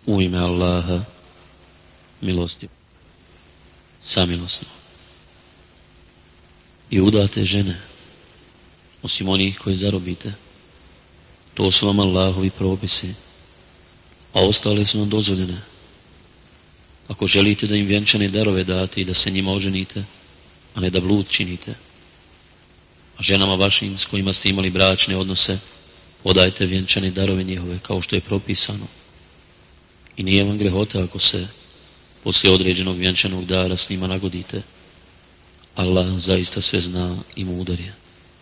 U ime Allaha, milosti, samilosno. I udate žene, osim onih koje zarobite, to su vam Allahovi propisi, a ostale su vam dozvoljene. Ako želite da im vjenčane darove date i da se njima oženite, a ne da blud činite, a ženama vašim s kojima ste imali bračne odnose, podajte vjenčane darove njihove kao što je propisano. I nije vam grehota ako se poslije određenog vjenčanog dara s njima nagodite. Allah zaista sve zna i mudar je.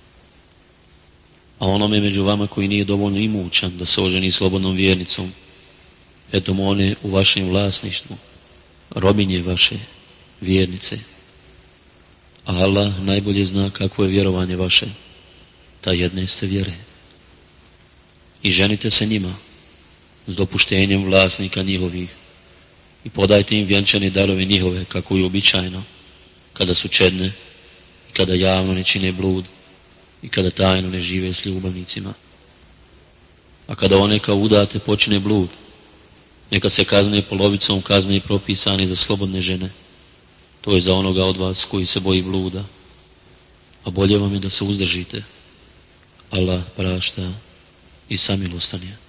A onome među vama koji nije dovoljno imućan da se oženi slobodnom vjernicom, eto mu one u vašem vlasništvu, robinje vaše, vjernice. A Allah najbolje zna kakvo je vjerovanje vaše, ta jedne ste vjere. I ženite se njima s dopuštenjem vlasnika njihovih i podajte im vjenčane darove njihove kako je običajno, kada su čedne i kada javno ne čine blud i kada tajno ne žive s ljubavnicima. A kada one kao udate počine blud, neka se kazne polovicom kazne propisane za slobodne žene. To je za onoga od vas koji se boji bluda. A bolje vam je da se uzdržite. Allah prašta i samilostan je.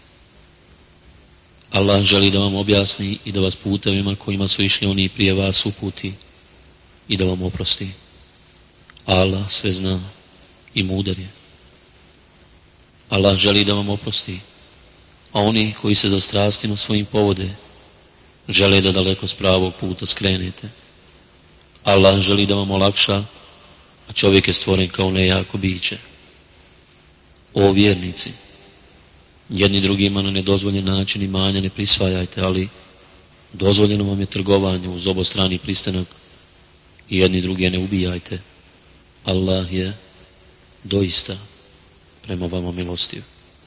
Allah želi da vam objasni i da vas putevima kojima su išli oni prije vas uputi i da vam oprosti. Allah sve zna i mudar je. Allah želi da vam oprosti, a oni koji se za strastima svojim povode žele da daleko s pravog puta skrenete. Allah želi da vam olakša, a čovjek je stvoren kao nejako biće. O vjernici, jedni drugima na nedozvoljen način imanja ne prisvajajte, ali dozvoljeno vam je trgovanje uz obostrani pristanak i jedni druge ne ubijajte. Allah je doista prema vama milostiv.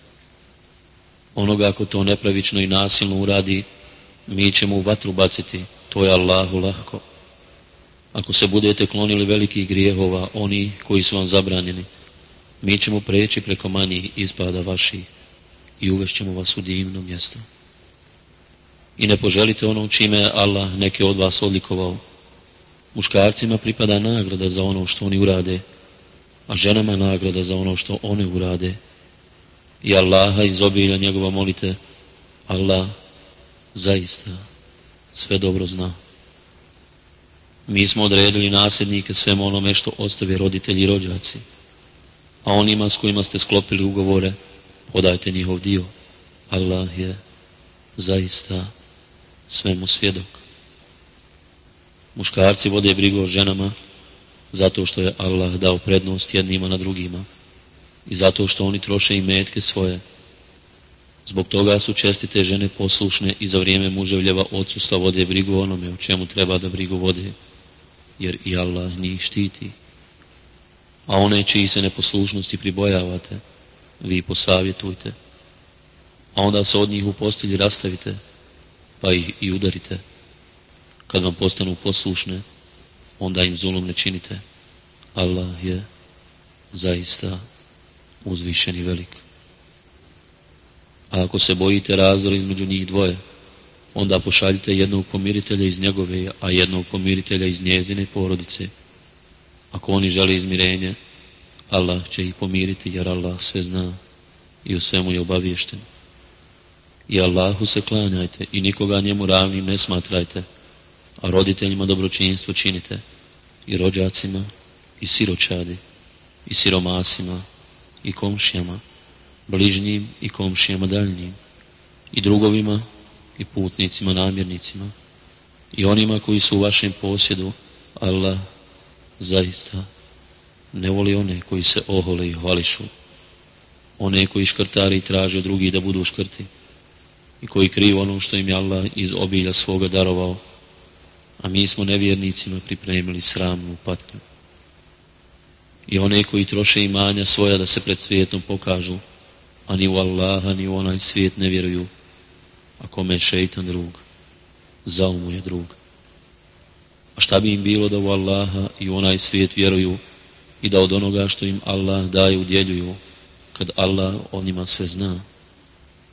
Onoga ako to nepravično i nasilno uradi, mi ćemo u vatru baciti, to je Allahu lahko. Ako se budete klonili velikih grijehova, oni koji su vam zabranjeni, mi ćemo preći preko manjih ispada vaših i uvešćemo vas u divno mjesto. I ne poželite ono čime je Allah neke od vas odlikovao. Muškarcima pripada nagrada za ono što oni urade, a ženama nagrada za ono što one urade. I Allaha iz obilja njegova molite, Allah zaista sve dobro zna. Mi smo odredili nasljednike svemu onome što ostave roditelji i rođaci, a onima s kojima ste sklopili ugovore, podajte njihov dio. Allah je zaista svemu svjedok. Muškarci vode brigu o ženama zato što je Allah dao prednost jednima na drugima i zato što oni troše imetke svoje. Zbog toga su čestite žene poslušne i za vrijeme muževljeva odsustva vode brigu onome o čemu treba da brigu vode, jer i Allah njih štiti. A one čiji se neposlušnosti pribojavate, vi posavjetujte, a onda se od njih u postelji rastavite, pa ih i udarite. Kad vam postanu poslušne, onda im zulum ne činite. Allah je zaista uzvišen i velik. A ako se bojite razdora između njih dvoje, onda pošaljite jednog pomiritelja iz njegove, a jednog pomiritelja iz njezine porodice. Ako oni žele izmirenje, Allah će ih pomiriti, jer Allah sve zna i u svemu je obaviješten. I Allahu se klanjajte i nikoga njemu ravnim ne smatrajte, a roditeljima dobročinstvo činite, i rođacima, i siročadi, i siromasima, i komšijama, bližnjim i komšijama daljnjim, i drugovima, i putnicima, namjernicima, i onima koji su u vašem posjedu. Allah zaista ne voli one koji se ohole i hvališu, one koji škrtari i traže od drugih da budu škrti, i koji kriju ono što im je Allah iz obilja svoga darovao, a mi smo nevjernicima pripremili sramnu patnju. I one koji troše imanja svoja da se pred svijetom pokažu, a ni u Allaha ni u onaj svijet ne vjeruju, a kome je šeitan drug, zao mu je drug. A šta bi im bilo da u Allaha i u onaj svijet vjeruju i da od onoga što im Allah daje udjeljuju, kad Allah o njima sve zna?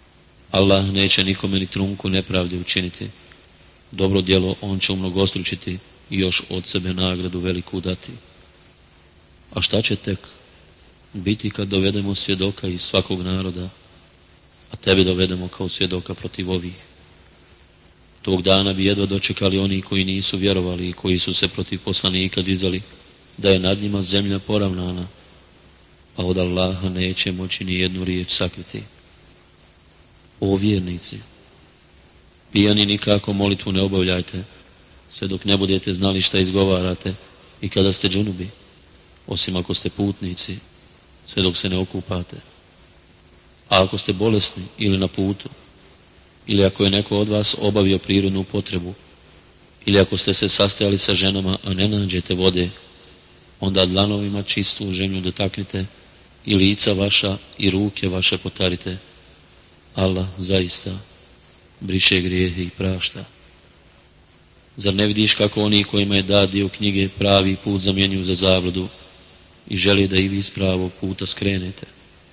Allah neće nikome ni trunku nepravde učiniti. Dobro djelo on će umnogostručiti i još od sebe nagradu veliku dati. A šta će tek biti kad dovedemo svjedoka iz svakog naroda, a tebe dovedemo kao svjedoka protiv ovih? Tog dana bi jedva dočekali oni koji nisu vjerovali i koji su se protiv poslanika dizali, da je nad njima zemlja poravnana, a od Allaha neće moći ni jednu riječ sakriti. O vjernici, pijani nikako molitvu ne obavljajte, sve dok ne budete znali šta izgovarate i kada ste džunubi, osim ako ste putnici, sve dok se ne okupate. A ako ste bolesni ili na putu, ili ako je neko od vas obavio prirodnu potrebu, ili ako ste se sastajali sa ženama, a ne nađete vode, onda dlanovima čistu zemlju dotaknite i lica vaša i ruke vaše potarite. Allah zaista briše grijehe i prašta. Zar ne vidiš kako oni kojima je dat dio knjige pravi put zamjenjuju za zabludu i žele da i vi s pravog puta skrenete?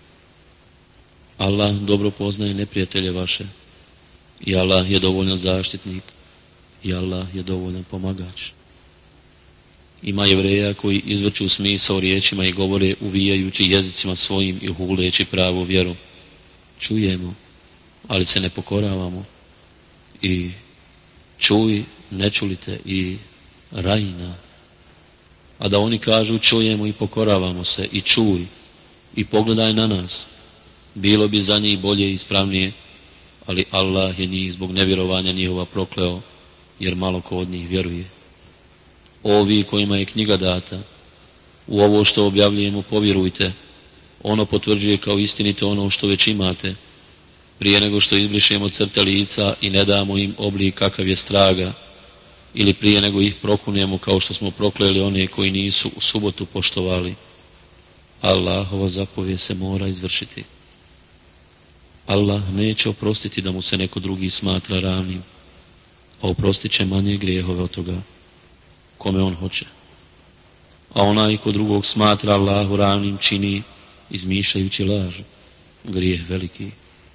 Allah dobro poznaje neprijatelje vaše i Allah je dovoljan zaštitnik i Allah je dovoljan pomagač. Ima Jevreja koji izvrću smisao riječima i govore uvijajući jezicima svojim i huleći pravu vjeru. Čujemo, ali se ne pokoravamo. I čuj, ne čulite, i rajna. A da oni kažu čujemo i pokoravamo se, i čuj, i pogledaj na nas, bilo bi za njih bolje i ispravnije, ali Allah je njih zbog nevjerovanja njihova prokleo, jer malo ko od njih vjeruje. Ovi kojima je knjiga data, u ovo što objavljujemo povjerujte, ono potvrđuje kao istinito ono što već imate, prije nego što izbrišemo crte lica i ne damo im oblik kakav je straga, ili prije nego ih prokunemo kao što smo prokleli one koji nisu u subotu poštovali. Allahova zapovijed se mora izvršiti. Allah neće oprostiti da mu se neko drugi smatra ravnim, a oprostit će manje grijehove od toga kome on hoće. A onaj ko drugog smatra Allahu ravnim čini, izmišljajući laž, grijeh veliki.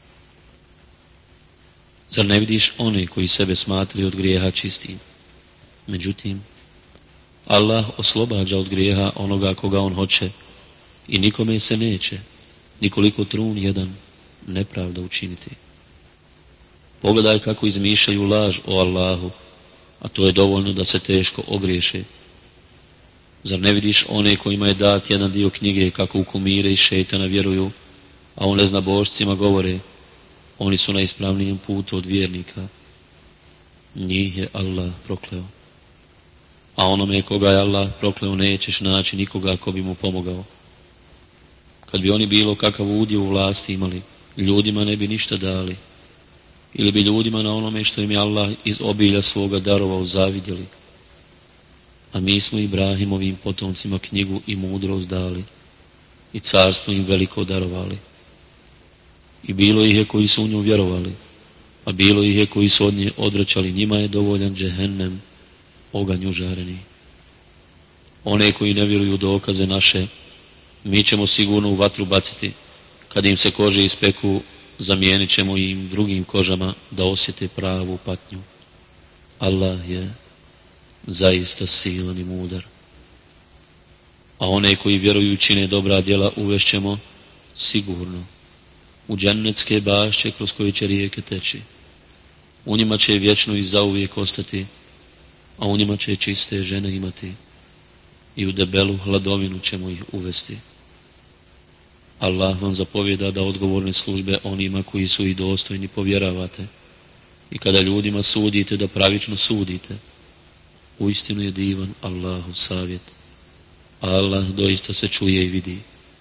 Zar ne vidiš one koji sebe smatraju od grijeha čistim? Međutim, Allah oslobađa od grijeha onoga koga on hoće i nikome se neće, nikoliko trun jedan, nepravda učiniti. Pogledaj kako izmišljaju laž o Allahu, a to je dovoljno da se teško ogriješe. Zar ne vidiš one kojima je dat jedan dio knjige kako u kumire i šejtana vjeruju, a o neznabošcima govore, oni su na ispravnijem putu od vjernika. Njih je Allah prokleo. A onome koga je Allah prokleo nećeš naći nikoga ko bi mu pomogao. Kad bi oni bilo kakav udio u vlasti imali, ljudima ne bi ništa dali. Ili bi ljudima na onome što im je Allah iz obilja svoga darovao zavidjeli. A mi smo Ibrahimovim potomcima knjigu i mudrost dali i carstvo im veliko darovali. I bilo ih je koji su u nju vjerovali, a bilo ih je koji su od nje odvraćali, njima je dovoljan džehennem, oganj užareni. One koji ne vjeruju dokaze naše, mi ćemo sigurno u vatru baciti, kad im se kože ispeku, zamijenit ćemo im drugim kožama da osjete pravu patnju. Allah je zaista silan i mudar. A one koji vjeruju čine dobra djela uvešćemo sigurno u džennetske bašće kroz koje će rijeke teći. U njima će vječno i zauvijek ostati, a u njima će čiste žene imati i u debelu hladovinu ćemo ih uvesti. Allah vam zapovjeda da odgovorne službe onima koji su i dostojni povjeravate i kada ljudima sudite da pravično sudite. Uistinu je divan Allahov savjet. Allah doista sve čuje i vidi.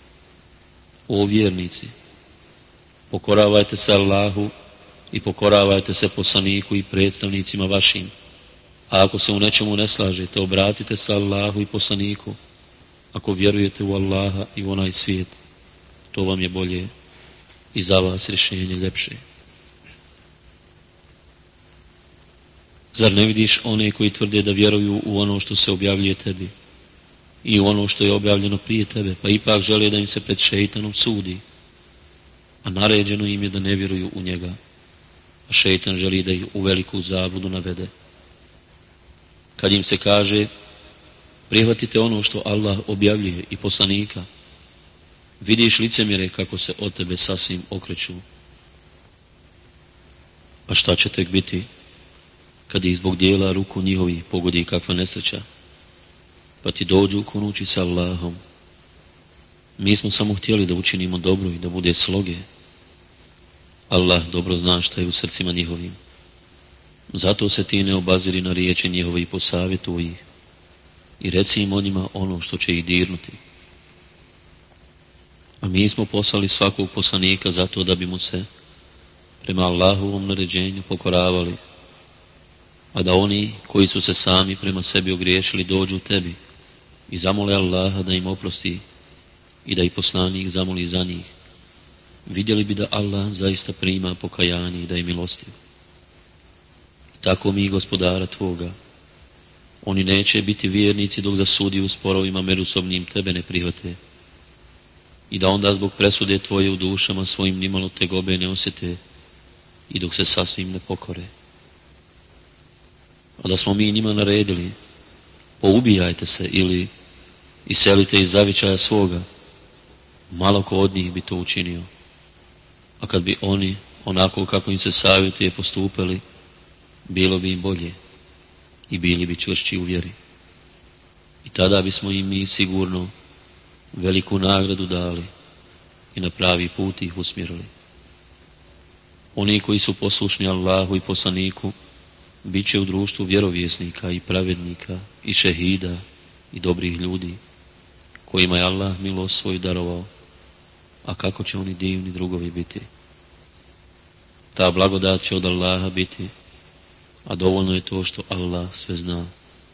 O vjernici, pokoravajte se Allahu i pokoravajte se poslaniku i predstavnicima vašim. A ako se u nečemu ne slažete, obratite se Allahu i poslaniku. Ako vjerujete u Allaha i u onaj svijet, to vam je bolje i za vas rješenje ljepše. Zar ne vidiš one koji tvrde da vjeruju u ono što se objavljuje tebi i u ono što je objavljeno prije tebe, pa ipak žele da im se pred šejtanom sudi, a naređeno im je da ne vjeruju u njega a šeitan želi da ih u veliku zabludu navede. Kad im se kaže, prihvatite ono što Allah objavljuje i poslanika, vidiš licemjere kako se od tebe sasvim okreću. A šta će tek biti kad ih zbog dijela ruku njihovi pogodi kakva nesreća, pa ti dođu kunući sa Allahom? Mi smo samo htjeli da učinimo dobro i da bude sloge. Allah dobro zna šta je u srcima njihovim. Zato se ti ne obaziri na riječi njihove i posavjetuj ih i reci im o njima ono što će ih dirnuti. A mi smo poslali svakog poslanika zato da bi mu se prema Allahovom naređenju pokoravali, a da oni koji su se sami prema sebi ogriješili dođu tebi i zamole Allaha da im oprosti i da i poslanik zamoli za njih. Vidjeli bi da Allah zaista prima pokajanje i da je milostiv. Tako mi, gospodara tvoga, oni neće biti vjernici dok za sudi u sporovima međusobnim tebe ne prihvate i da onda zbog presude tvoje u dušama svojim nimalo tegobe ne osjete i dok se sasvim ne pokore. A da smo mi njima naredili, poubijajte se ili iselite iz zavičaja svoga, malo ko od njih bi to učinio. A kad bi oni, onako kako im se savjetuje, postupili, bilo bi im bolje i bili bi čvršći u vjeri. I tada bismo im mi sigurno veliku nagradu dali i na pravi put ih usmjerili. Oni koji su poslušni Allahu i poslaniku, bit će u društvu vjerovjesnika i pravednika i šehida i dobrih ljudi, kojima je Allah milost svoju darovao, a kako će oni divni drugovi biti. Ta blagodat će od Allaha biti, a dovoljno je to što Allah sve zna.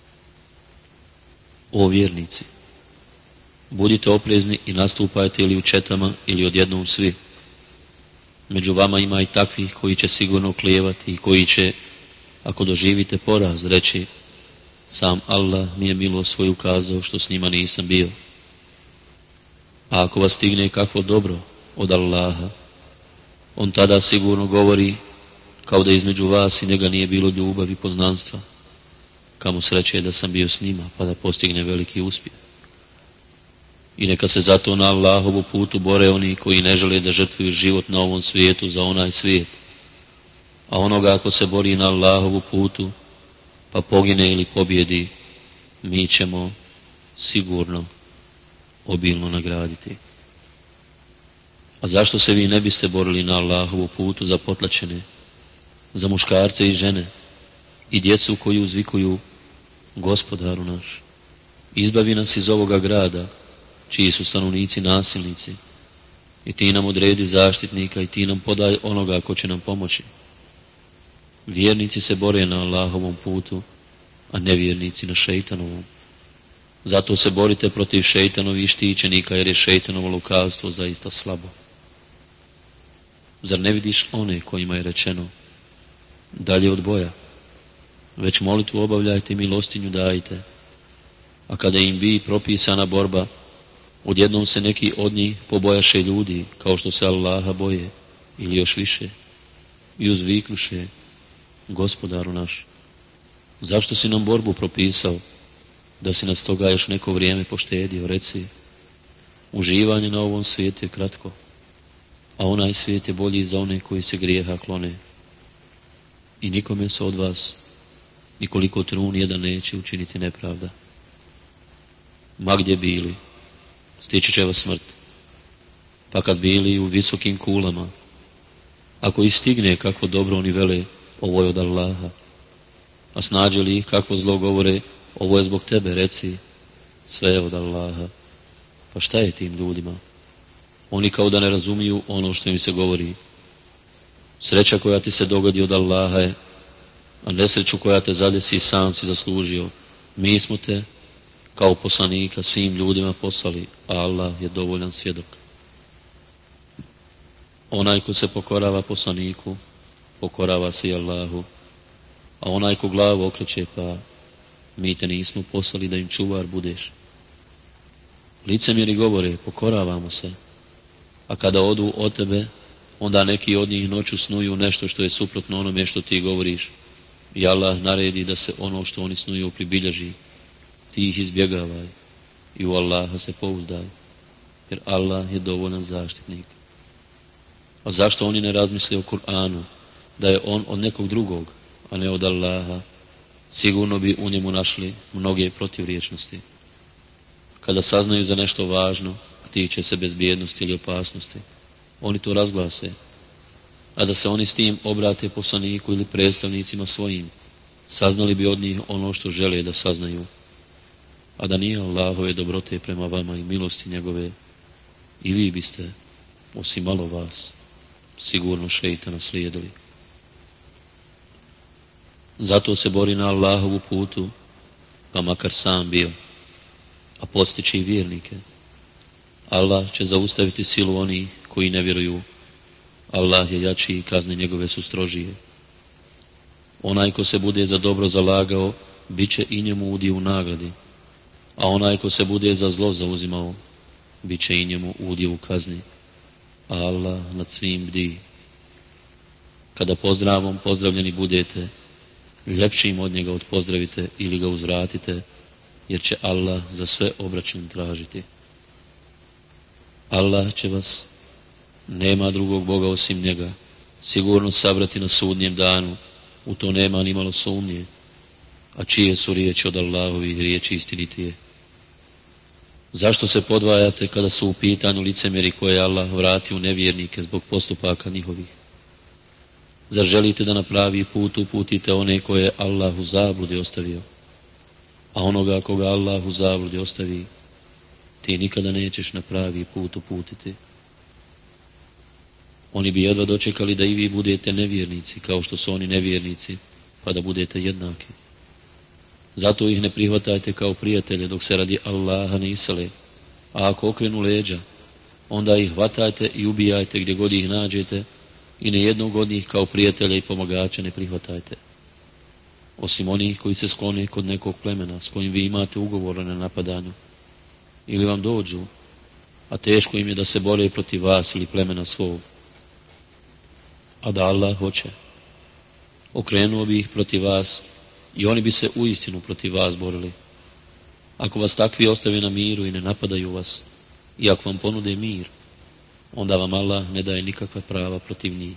O vjernici, budite oprezni i nastupajte ili u četama ili odjednom svi. Među vama ima i takvih koji će sigurno klijevati i koji će, ako doživite poraz, reći, sam Allah mi je milost svoju ukazao što s njima nisam bio. A ako vas stigne kakvo dobro od Allaha, on tada sigurno govori kao da između vas i njega nije bilo ljubavi i poznanstva. Kamo sreće da sam bio s njima, pa da postigne veliki uspjeh. I neka se zato na Allahovu putu bore oni koji ne žele da žrtvuju život na ovom svijetu za onaj svijet. A onoga ako se bori na Allahovu putu, pa pogine ili pobjedi, mi ćemo sigurno obilno nagraditi. A zašto se vi ne biste borili na Allahovu putu za potlačene, za muškarce i žene i djecu koji uzvikuju, Gospodaru naš, izbavi nas iz ovoga grada, čiji su stanovnici nasilnici, i ti nam odredi zaštitnika i ti nam podaj onoga ko će nam pomoći. Vjernici se bore na Allahovom putu, a nevjernici na šeitanovom. Zato se borite protiv šeitanovih štićenika, jer je šeitanovo lukavstvo zaista slabo. Zar ne vidiš one kojima je rečeno, dalje od boja, već molitvu obavljajte i milostinju dajte, a kada im bi propisana borba, odjednom se neki od njih pobojaše ljudi, kao što se Allaha boje, ili još više, i uzviknuše, Gospodaru naš, zašto si nam borbu propisao, da si nas toga još neko vrijeme poštedio? Reci, uživanje na ovom svijetu je kratko, a onaj svijet je bolji za one koji se grijeha klone. I nikome se od vas, nikoliko trun jedan neće učiniti nepravda. Ma gdje bili, stići će vas smrt, pa kad bili u visokim kulama, ako ih stigne kakvo dobro oni vele, ovo je od Allaha, a snađe li ih kakvo zlo govore, ovo je zbog tebe, reci, sve je od Allaha. Pa šta je tim ljudima? Oni kao da ne razumiju ono što im se govori. Sreća koja ti se dogodi od Allaha je, a nesreću koja te zadesi sam si zaslužio. Mi smo te kao poslanika svim ljudima poslali, a Allah je dovoljan svjedok. Onaj ko se pokorava poslaniku, pokorava se i Allahu, a onaj ko glavu okreće, pa mi te nismo poslali da im čuvar budeš. Licemjeri govore, pokoravamo se, a kada odu od tebe, onda neki od njih noću snuju nešto što je suprotno onome što ti govoriš. I Allah naredi da se ono što oni snuju pribilježi. Ti ih izbjegavaj i u Allaha se pouzdaj, jer Allah je dovoljan zaštitnik. A zašto oni ne razmisle o Kur'anu, da je on od nekog drugog, a ne od Allaha? Sigurno bi u njemu našli mnoge protivriječnosti. Kada saznaju za nešto važno, a tiče se bezbjednosti ili opasnosti, oni to razglase, a da se oni s tim obrate poslaniku ili predstavnicima svojim, saznali bi od njih ono što žele da saznaju. A da nije Allahove dobrote prema vama i milosti njegove, i vi biste, osim malo vas, sigurno šeitana slijedili. Zato se bori na Allahovu putu, pa makar sam bio, a podstiče i vjernike. Allah će zaustaviti silu onih koji ne vjeruju. Allah je jači i kazne njegove su strožije. Onaj ko se bude za dobro zalagao, bit će i njemu udio u nagradi, a onaj ko se bude za zlo zauzimao, bit će i njemu udio u kazni. A Allah nad svim bdi. Kada pozdravom pozdravljeni budete, ljepšim od njega odpozdravite ili ga uzvratite, jer će Allah za sve obračun tražiti. Allah će vas, nema drugog Boga osim njega, sigurno sabrati na sudnjem danu, u to nema ni malo sumnje, a čije su riječi od Allahovih riječi istinitije. Zašto se podvajate kada su u pitanju licemjeri koje je Allah vratio nevjernike zbog postupaka njihovih? Zar želite da na pravi put uputite one koje je Allah u zabludi ostavio? A onoga koga Allah u zabludi ostavi, ti nikada nećeš na pravi put uputiti. Oni bi jedva dočekali da i vi budete nevjernici, kao što su oni nevjernici, pa da budete jednaki. Zato ih ne prihvatajte kao prijatelje dok se radi Allaha ne isele, a ako okrenu leđa, onda ih hvatajte i ubijajte gdje god ih nađete i nijednog od njih kao prijatelja i pomagača ne prihvatajte. Osim onih koji se sklone kod nekog plemena s kojim vi imate ugovor na napadanju, ili vam dođu, a teško im je da se bore protiv vas ili plemena svog. A da Allah hoće, okrenuo bi ih protiv vas i oni bi se uistinu protiv vas borili. Ako vas takvi ostave na miru i ne napadaju vas, i ako vam ponude mir, onda vam Allah ne daje nikakva prava protiv njih.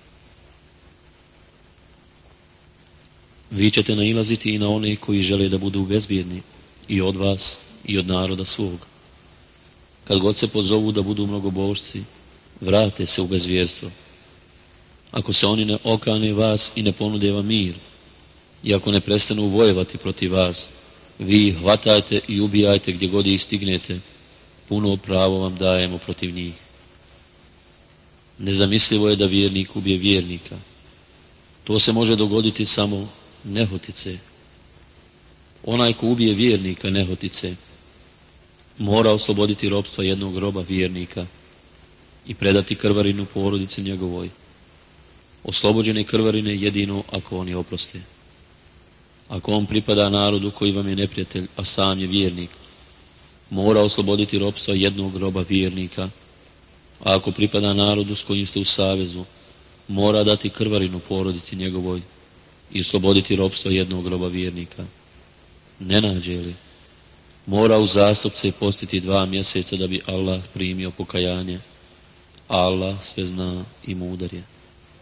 Vi ćete nailaziti i na one koji žele da budu bezbjedni, i od vas i od naroda svog. Kad god se pozovu da budu mnogobožci, vrate se u bezvjerstvo. Ako se oni ne okane vas i ne ponude vam mir, i ako ne prestanu vojevati protiv vas, vi ih hvatajte i ubijajte gdje god ih stignete, puno pravo vam dajemo protiv njih. Nezamislivo je da vjernik ubije vjernika. To se može dogoditi samo nehotice. Onaj ko ubije vjernika nehotice, mora osloboditi robstva jednog roba vjernika i predati krvarinu porodici njegovoj. Oslobođene krvarine jedino ako oni oproste. Ako on pripada narodu koji vam je neprijatelj, a sam je vjernik, mora osloboditi robstva jednog roba vjernika, a ako pripada narodu s kojim ste u savezu, mora dati krvarinu porodici njegovoj i osloboditi robstva jednog roba vjernika. Ne nađe li, mora uzastopce postiti 2 mjeseca da bi Allah primio pokajanje, a Allah sve zna i mudar je.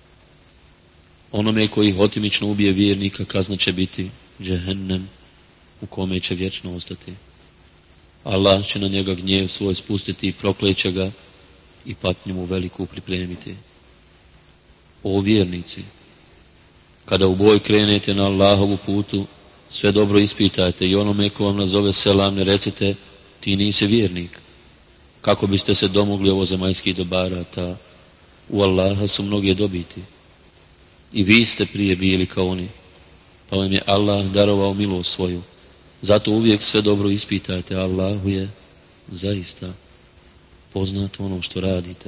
Onome koji hotimično ubije vjernika kazna će biti džehennem u kome će vječno ostati. Allah će na njega gnjev svoj spustiti i prokleće ga i patnju mu veliku pripremiti. O vjernici, kada u boj krenete na Allahovu putu, sve dobro ispitajte i onome ko vam nazove selam ne recite ti nisi vjernik. Kako biste se domogli ovozemaljskih dobara, ta u Allaha su mnoge dobiti. I vi ste prije bili kao oni, pa vam je Allah darovao milost svoju. Zato uvijek sve dobro ispitajte, Allahu je zaista poznato ono što radite.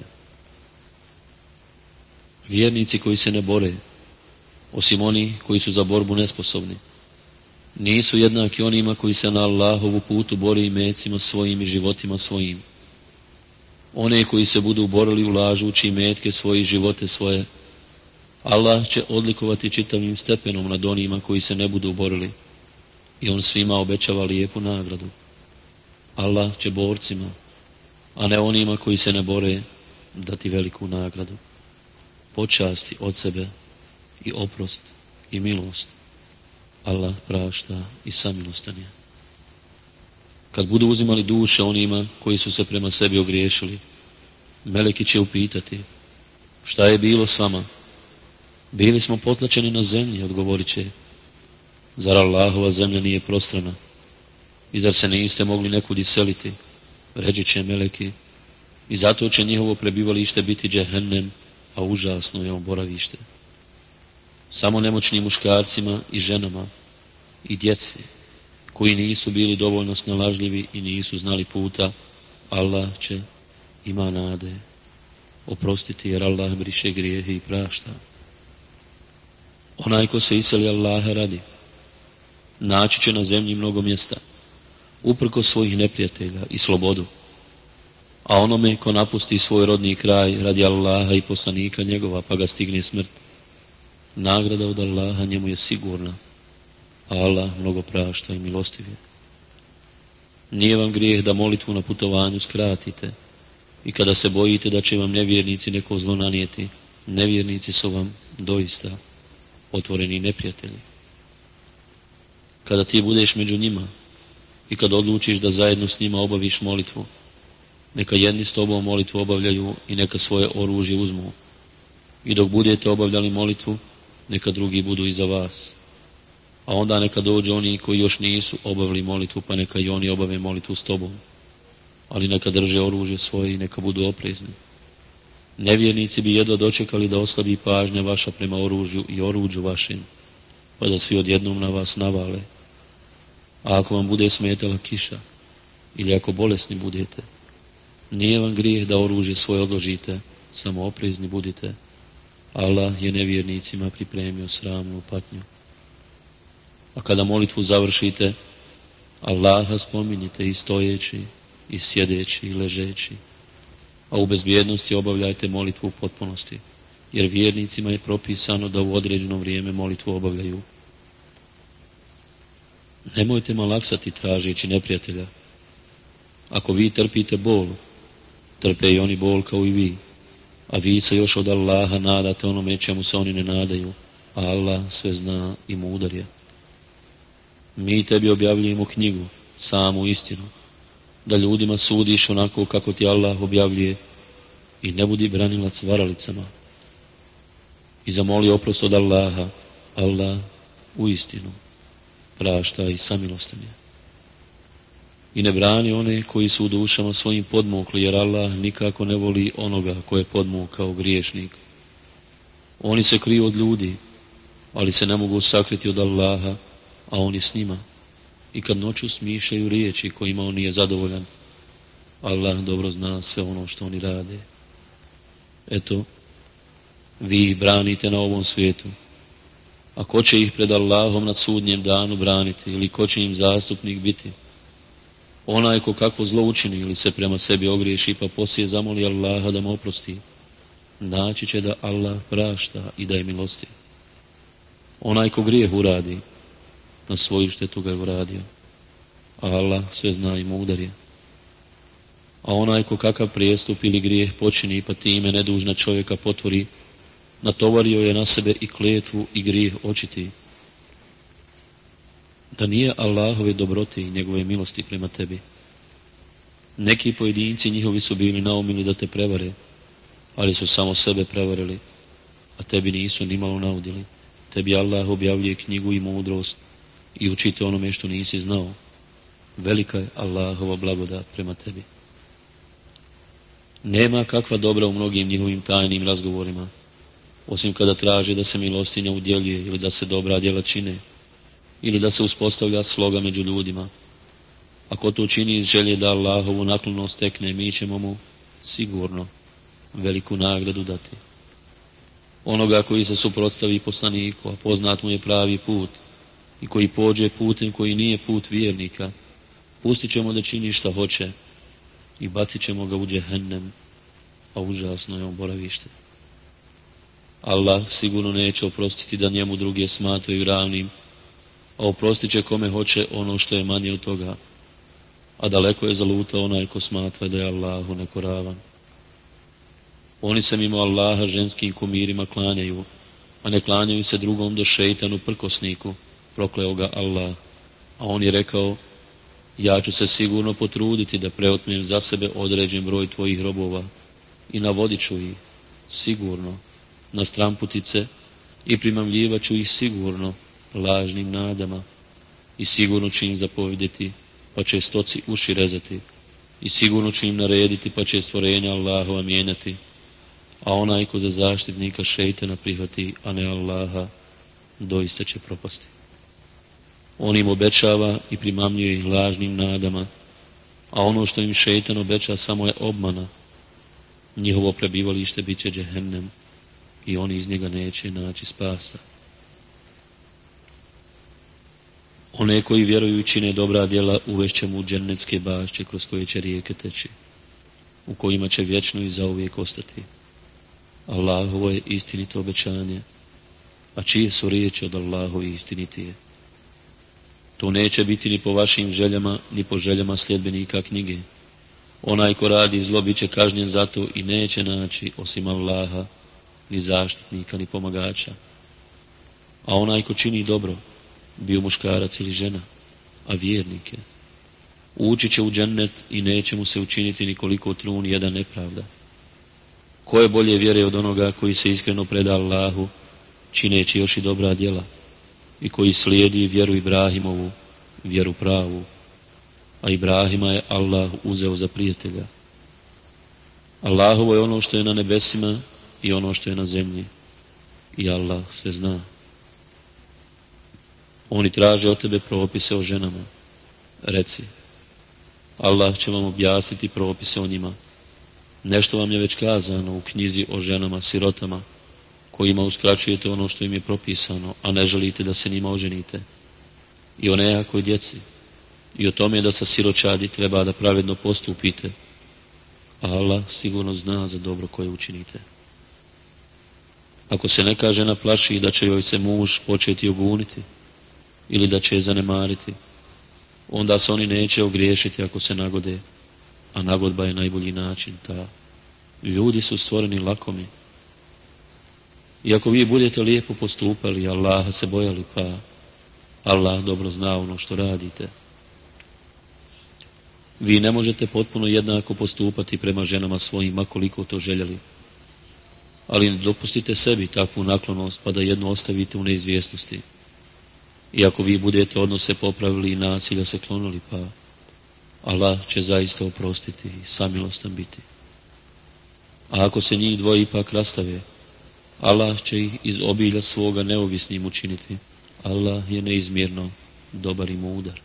Vjernici koji se ne bore, osim oni koji su za borbu nesposobni, nisu jednaki onima koji se na Allahovu putu bore i mecima svojim i životima svojim. one koji se budu borili ulažući metke svoje i živote svoje, Allah će odlikovati čitavim stepenom nad onima koji se ne budu borili i on svima obećava lijepu nagradu. Allah će borcima, a ne onima koji se ne bore, dati veliku nagradu, počasti od sebe i oprost i milost. Allah prašta i samilostan je. Kad budu uzimali duše onima koji su se prema sebi ogriješili, meleki će upitati: šta je bilo s vama? Bili smo potlačeni na zemlji, odgovorit će: zar Allahova zemlja nije prostrana? I zar se niste mogli nekud iseliti? Reći će meleki: i zato će njihovo prebivalište biti džehennem, a užasno je on boravište. Samo nemoćnim muškarcima i ženama i djeci koji nisu bili dovoljno snalažljivi i nisu znali puta, Allah će, ima nade, oprostiti, jer Allah briše grijehe i prašta. Onaj ko se iseli Allaha radi, naći će na zemlji mnogo mjesta, uprkos svojih neprijatelja i slobodu. A onome ko napusti svoj rodni kraj radi Allaha i poslanika njegova, pa ga stigne smrt, nagrada od Allaha njemu je sigurna, a Allah mnogo prašta i milostiv je. Nije vam grijeh da molitvu na putovanju skratite i kada se bojite da će vam nevjernici neko zlo nanijeti, nevjernici su vam doista otvoreni neprijatelji. Kada ti budeš među njima i kad odlučiš da zajedno s njima obaviš molitvu, neka jedni s tobom molitvu obavljaju i neka svoje oružje uzmu. I dok budete obavljali molitvu, neka drugi budu iza vas. A onda neka dođu oni koji još nisu obavili molitvu, pa neka i oni obave molitvu s tobom. Ali neka drže oružje svoje i neka budu oprezni. Nevjernici bi jedva dočekali da oslabi pažnja vaša prema oružju i oruđu vašim, pa da svi odjednom na vas navale. A ako vam bude smetala kiša, ili ako bolesni budete, nije vam grijeh da oružje svoje odložite, samo oprezni budite. Allah je nevjernicima pripremio sramnu patnju. A kada molitvu završite, Allaha spominjite i stojeći, i sjedeći, i ležeći. A u bezbjednosti obavljajte molitvu u potpunosti, jer vjernicima je propisano da u određeno vrijeme molitvu obavljaju. Nemojte malaksati tražeći neprijatelja. Ako vi trpite bol, trpe i oni bol kao i vi, a vi se još od Allaha nadate onome čemu se oni ne nadaju, a Allah sve zna i mudar je. Mi tebi objavljujemo knjigu, samu istinu, da ljudima sudiš onako kako ti Allah objavljuje i ne budi branilac varalicama. I zamoli oprost od Allaha, Allah u istinu prašta i samilostan je. I ne brani one koji su u dušama svojim podmukli, jer Allah nikako ne voli onoga ko je podmukao griješnik. Oni se kriju od ljudi, ali se ne mogu sakriti od Allaha, a oni s njima. I kad noću smišljaju riječi kojima on nije zadovoljan, Allah dobro zna sve ono što oni rade. Eto, vi ih branite na ovom svijetu. A ko će ih pred Allahom na sudnjem danu braniti, ili ko će im zastupnik biti? Onaj ko kako zlo učini ili se prema sebi ogriješi, pa poslije zamoli Allaha da mu oprosti, naći će da Allah prašta i da je milosti. Onaj ko grijeh uradi, na svoju štetu ga je uradio, a Allah sve zna i mudar je. A onaj ko kakav prijestup ili grijeh počini, pa time nedužna čovjeka potvori, natovario je na sebe i kletvu i grijeh očiti. Da nije Allahove dobrote i njegove milosti prema tebi. Neki pojedinci njihovi su bili naumili da te prevare, ali su samo sebe prevarili, a tebi nisu nimalo naudili. Tebi Allah objavljuje knjigu i mudrost i učite onome što nisi znao. Velika je Allahova blagodat prema tebi. Nema kakva dobra u mnogim njihovim tajnim razgovorima, osim kada traže da se milostinja udjeljuje ili da se dobra djela čine, ili da se uspostavlja sloga među ljudima. Ako to čini iz želje da Allahovu naklonost stekne, mi ćemo mu sigurno veliku nagradu dati. Onoga koji se suprotstavi poslaniku, a poznat mu je pravi put, i koji pođe putem koji nije put vjernika, pustit ćemo da čini šta hoće i bacit ćemo ga u džehennem, a užasno je on boravište. Allah sigurno neće oprostiti da njemu druge smatraju ravnim, a oprostit će kome hoće ono što je manje od toga, a daleko je zalutao onaj ko smatra da je Allahu neko ravan. Oni se mimo Allaha ženskim kumirima klanjaju, a ne klanjaju se drugom do šeitanu prkosniku, prokleo ga Allah, a on je rekao, ja ću se sigurno potruditi da preotmem za sebe određen broj tvojih robova i navodit ću ih, sigurno, na stramputice i primamljivat ću ih sigurno lažnim nadama i sigurno ću im zapovjediti, pa će stoci uši rezati i sigurno ću im narediti, pa će stvorenja Allahova mijenjati, a onaj ko za zaštitnika šeitana prihvati, a ne Allaha, doista će propasti. On im obećava i primamljuje ih lažnim nadama, a ono što im šeitan obeća samo je obmana. Njihovo prebivalište bit će džehennem i oni iz njega neće naći spasa. One koji vjeruju i čine dobra djela uvešće mu u džennetske bašće kroz koje će rijeke teći, u kojima će vječno i zauvijek ostati. Allahovo je istinito obećanje, a čije su riječi od Allahovi istinitije. To neće biti ni po vašim željama, ni po željama sljedbenika knjige. Onaj ko radi zlo bit će kažnjen za to i neće naći osim Allaha ni zaštitnika ni pomagača. A onaj ko čini dobro, bio muškarac ili žena, a vjernik je, ući će u džennet i neće mu se učiniti nikoliko trun jedan nepravda. Ko je bolje vjere od onoga koji se iskreno preda Allahu, čineći još i dobra djela, i koji slijedi vjeru Ibrahimovu, vjeru pravu, a Ibrahima je Allah uzeo za prijatelja. Allahovo je ono što je na nebesima i ono što je na zemlji, i Allah sve zna. Oni traže od tebe propise o ženama. Reci, Allah će vam objasniti propise o njima. Nešto vam je već kazano u knjizi o ženama sirotama, kojima uskraćujete ono što im je propisano, a ne želite da se njima oženite. I o nejakoj djeci. I o tome da sa siročadi treba da pravedno postupite. A Allah sigurno zna za dobro koje učinite. Ako se neka žena plaši da će joj se muž početi oguniti ili da će je zanemariti, onda se oni neće ogriješiti ako se nagode, a nagodba je najbolji način ta. Ljudi su stvoreni lakomi. I ako vi budete lijepo postupali, Allaha se bojali, pa Allah dobro zna ono što radite. Vi ne možete potpuno jednako postupati prema ženama svojima koliko to željeli, ali ne dopustite sebi takvu naklonost pa da jednu ostavite u neizvjesnosti. I ako vi budete odnose popravili i nasilja se klonili, pa Allah će zaista oprostiti i samilostan biti. A ako se njih dvoje ipak rastave, Allah će ih iz obilja svoga neovisnim učiniti. Allah je neizmjerno dobar i mudar.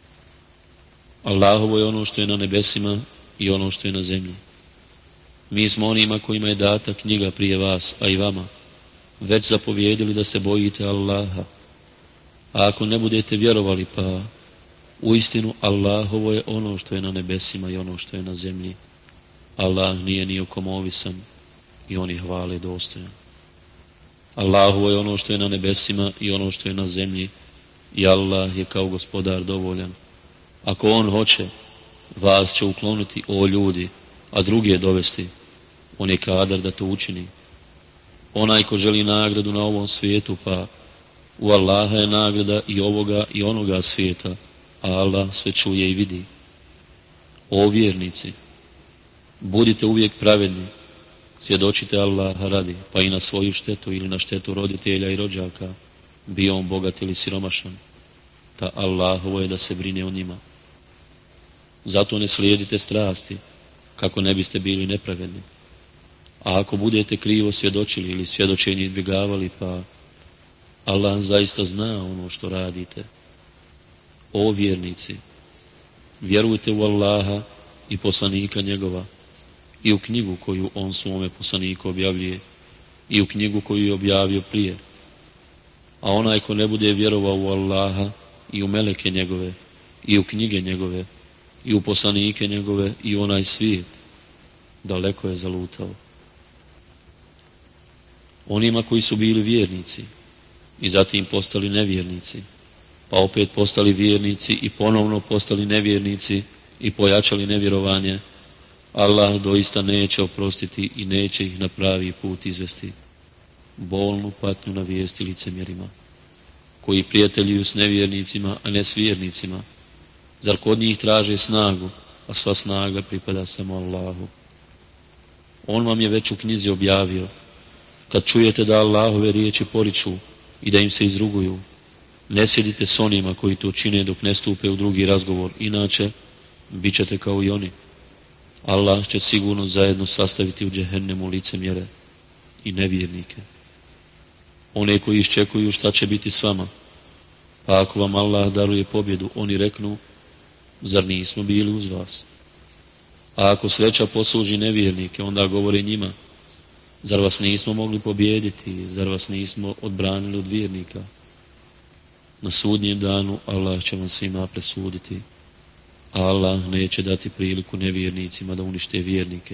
Allahovo je ono što je na nebesima i ono što je na zemlji. Mi smo onima kojima je data knjiga prije vas, a i vama, već zapovjedili da se bojite Allaha. A ako ne budete vjerovali, pa uistinu Allahovo je ono što je na nebesima i ono što je na zemlji. Allah nije ni o kom ovisan i on je hvale dostojan. Allahovo je ono što je na nebesima i ono što je na zemlji i Allah je kao gospodar dovoljan. Ako on hoće, vas će ukloniti, o ljudi, a druge dovesti. On je kadar da to učini. Onaj ko želi nagradu na ovom svijetu, pa u Allaha je nagrada i ovoga i onoga svijeta, a Allah sve čuje i vidi. O vjernici, budite uvijek pravedni, svjedočite Allaha radi, pa i na svoju štetu ili na štetu roditelja i rođaka, bio on bogat ili siromašan, ta Allahovo je da se brine o njima. Zato ne slijedite strasti, kako ne biste bili nepravedni. A ako budete krivo svjedočili ili svjedočenje izbjegavali, pa Allah zaista zna ono što radite. O vjernici, vjerujte u Allaha i poslanika njegova, i u knjigu koju on svome poslaniku objavljuje, i u knjigu koju je objavio prije. A onaj ko ne bude vjerovao u Allaha i u meleke njegove, i u knjige njegove, i u poslanike njegove, i u onaj svijet, daleko je zalutao. Onima koji su bili vjernici i zatim postali nevjernici, pa opet postali vjernici i ponovno postali nevjernici i pojačali nevjerovanje, Allah doista neće oprostiti i neće ih na pravi put izvesti. Bolnu patnju navijesti licemjerima, koji prijateljuju s nevjernicima, a ne s vjernicima. Zar kod njih traže snagu, a sva snaga pripada samo Allahu? On vam je već u knjizi objavio, kad čujete da Allahove riječi poriču i da im se izruguju, ne sjedite s onima koji to čine dok ne stupe u drugi razgovor, inače bit ćete kao i oni. Allah će sigurno zajedno sastaviti u džehennemu licemjere i nevjernike. One koji iščekuju šta će biti s vama, pa ako vam Allah daruje pobjedu, oni reknu, zar nismo bili uz vas? A ako sreća posluži nevjernike, onda govore njima, zar vas nismo mogli pobijediti, zar vas nismo odbranili od vjernika? Na sudnjem danu Allah će vam svima presuditi, a Allah neće dati priliku nevjernicima da unište vjernike.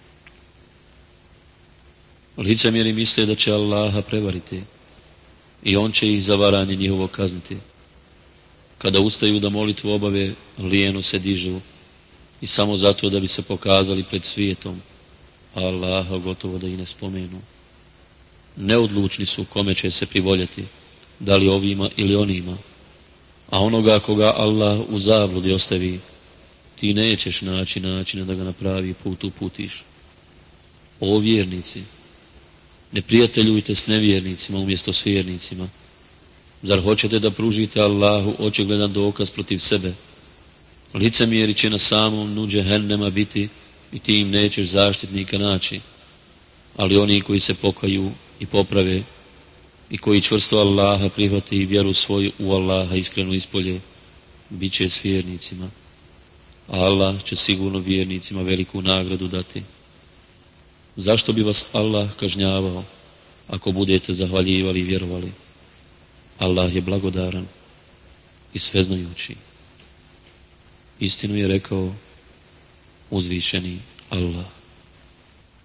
Licemjeri misle da će Allaha prevariti i on će ih za varanje njihovo kazniti. Kada ustaju da molitvu obave, lijeno se dižu i samo zato da bi se pokazali pred svijetom, a Allaha gotovo da i ne spomenu. Neodlučni su kome će se privoljeti, da li ovima ili onima, a onoga koga Allah u zabludi ostavi, ti nećeš naći načina da ga na pravi put uputiš. O vjernici, ne prijateljujte s nevjernicima umjesto s vjernicima. Zar hoćete da pružite Allahu očigledan dokaz protiv sebe? Licemjeri će na samom dnu džehennema biti i ti im nećeš zaštitnika naći. Ali oni koji se pokaju i poprave i koji čvrsto Allaha prihvate i vjeru svoju u Allaha iskreno ispolje, bit će s vjernicima. A Allah će sigurno vjernicima veliku nagradu dati. Zašto bi vas Allah kažnjavao ako budete zahvaljivali i vjerovali? Allah je blagodaran i sveznajući. Istinu je rekao uzvišeni Allah.